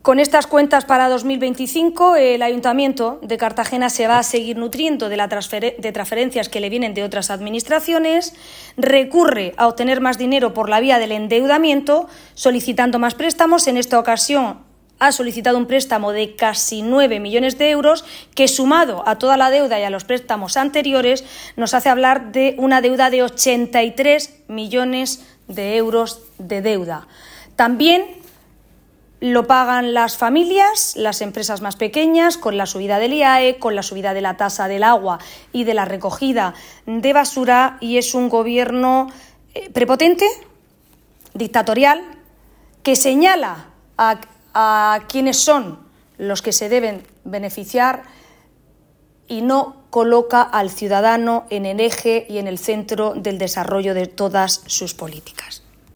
Con estas cuentas para 2025, el Ayuntamiento de Cartagena se va a seguir nutriendo de transferencias que le vienen de otras administraciones, recurre a obtener más dinero por la vía del endeudamiento, solicitando más préstamos. En esta ocasión ha solicitado un préstamo de casi 9 millones de euros, que sumado a toda la deuda y a los préstamos anteriores nos hace hablar de una deuda de 83 millones de euros de deuda. También lo pagan las familias, las empresas más pequeñas, con la subida del IAE, con la subida de la tasa del agua y de la recogida de basura, y es un gobierno prepotente, dictatorial, que señala a quienes son los que se deben beneficiar y no coloca al ciudadano en el eje y en el centro del desarrollo de todas sus políticas.